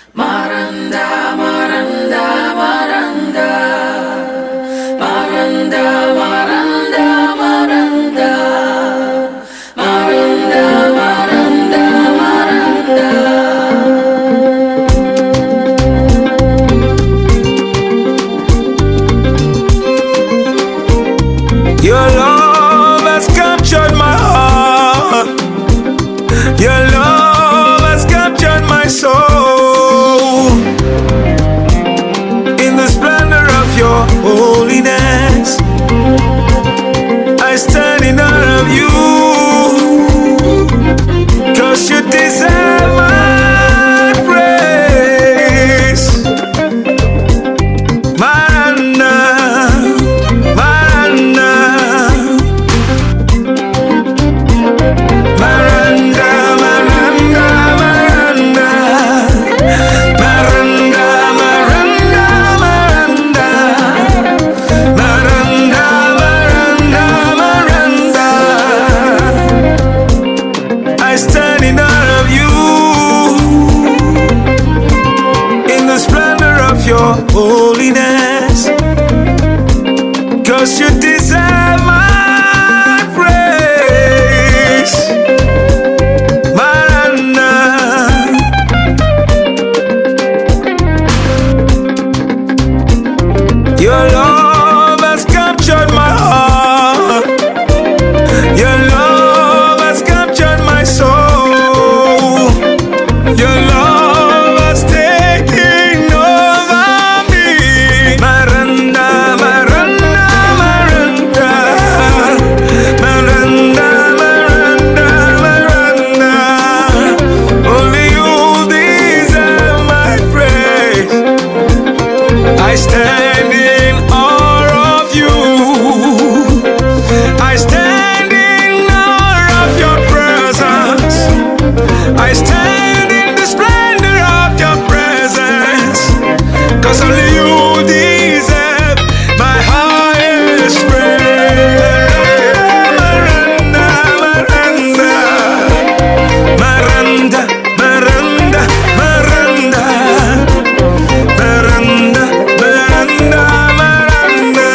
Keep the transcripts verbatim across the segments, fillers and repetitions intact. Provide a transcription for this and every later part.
Maranda, Maranda, Maranda, Maranda, Maranda, Maranda, Maranda, Maranda, Maranda. Your love has captured my heart. Your love has captured my soul. In the splendor of your holiness, I stand in awe of you, 'cause you deserve my praise. Maranda, Maranda, Maranda, Maranda, Maranda, Maranda, Maranda, Maranda, Maranda, Maranda, Maranda. I stand in awe of you, in the splendor of your holiness, 'cause you deserve my praise. Maranda, your love has captured my heart. Your love has captured my soul. Your love has taken over me. Maranda, Maranda, Maranda, Maranda, Maranda, Maranda. Only you deserve my praise. I stand in awe of you. I stand in awe of your presence. I stand in the splendor of your presence, 'cause only you deserve my highest praise. Maranda, Maranda, Maranda, Maranda, Maranda, Maranda, Maranda, Maranda.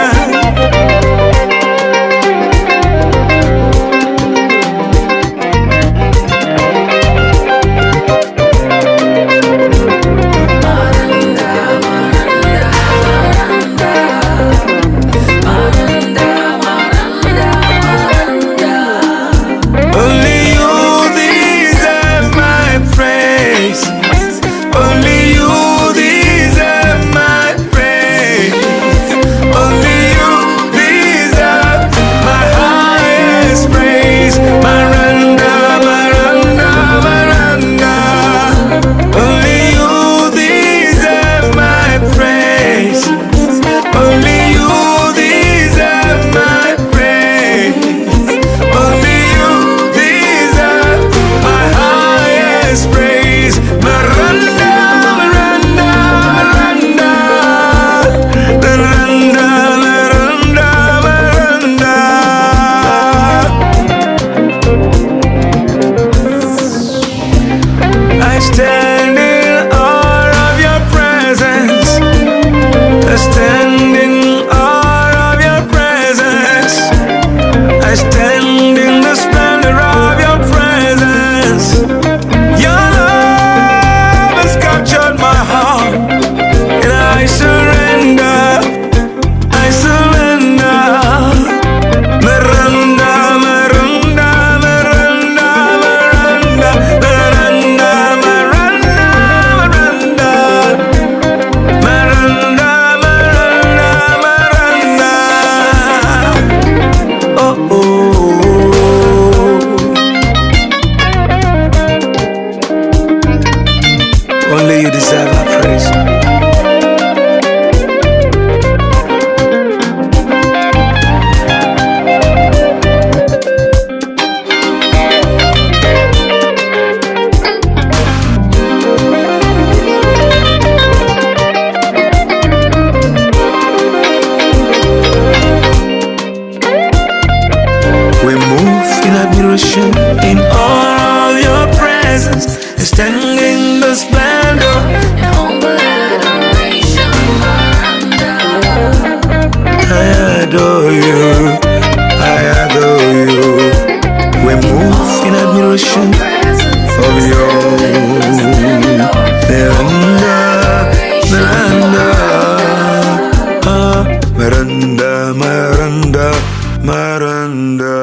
Only you deserve my praise. Only you deserve my praise. Only you deserve my highest praise. Maranda, Maranda, Maranda. Only you deserve my praise. Only you deserve my praise. Only you deserve my highest praise. Maranda, Maranda, Maranda, Maranda, Maranda, Maranda. I stand in awe of your presence. I stand in awe of your presence. I stand in the splendor of your presence. Your love has captured my heart, and I surrender, I surrender. Maranda, Maranda, Maranda, Maranda, Maranda, Maranda, Maranda, Maranda, Maranda, Maranda. Oh, oh, oh. Only you deserve our praise. We move in admiration in all of your presence, standing in the splendor adore you, I adore you. We move in admiration of your Miranda, Miranda, ah, Miranda, Miranda, Miranda.